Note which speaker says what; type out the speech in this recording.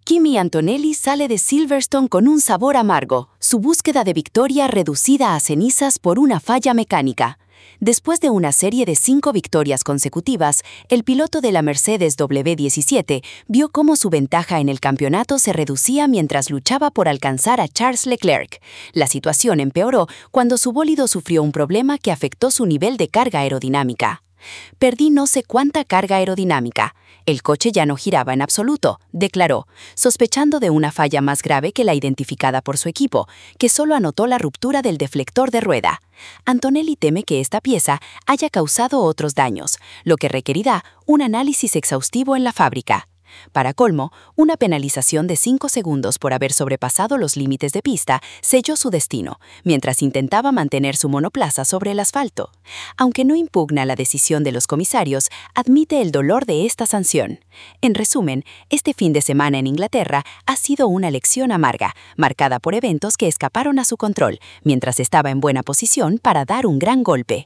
Speaker 1: Kimi Antonelli sale de Silverstone con un sabor amargo, su búsqueda de victoria reducida a cenizas por una falla mecánica. Después de una serie de 5 victorias consecutivas, el piloto de la Mercedes W17 vio cómo su ventaja en el campeonato se reducía mientras luchaba por alcanzar a Charles Leclerc. La situación empeoró cuando su bólido sufrió un problema que afectó su nivel de carga aerodinámica. Perdí no sé cuánta carga aerodinámica. El coche ya no giraba en absoluto, declaró, sospechando de una falla más grave que la identificada por su equipo, que solo anotó la ruptura del deflector de rueda. Antonelli teme que esta pieza haya causado otros daños, lo que requerirá un análisis exhaustivo en la fábrica. Para colmo, una penalización de 5 segundos por haber sobrepasado los límites de pista selló su destino, mientras intentaba mantener su monoplaza sobre el asfalto. Aunque no impugna la decisión de los comisarios, admite el dolor de esta sanción. En resumen, este fin de semana en Inglaterra ha sido una lección amarga, marcada por eventos que escaparon a su control, mientras estaba en buena posición para dar un gran golpe.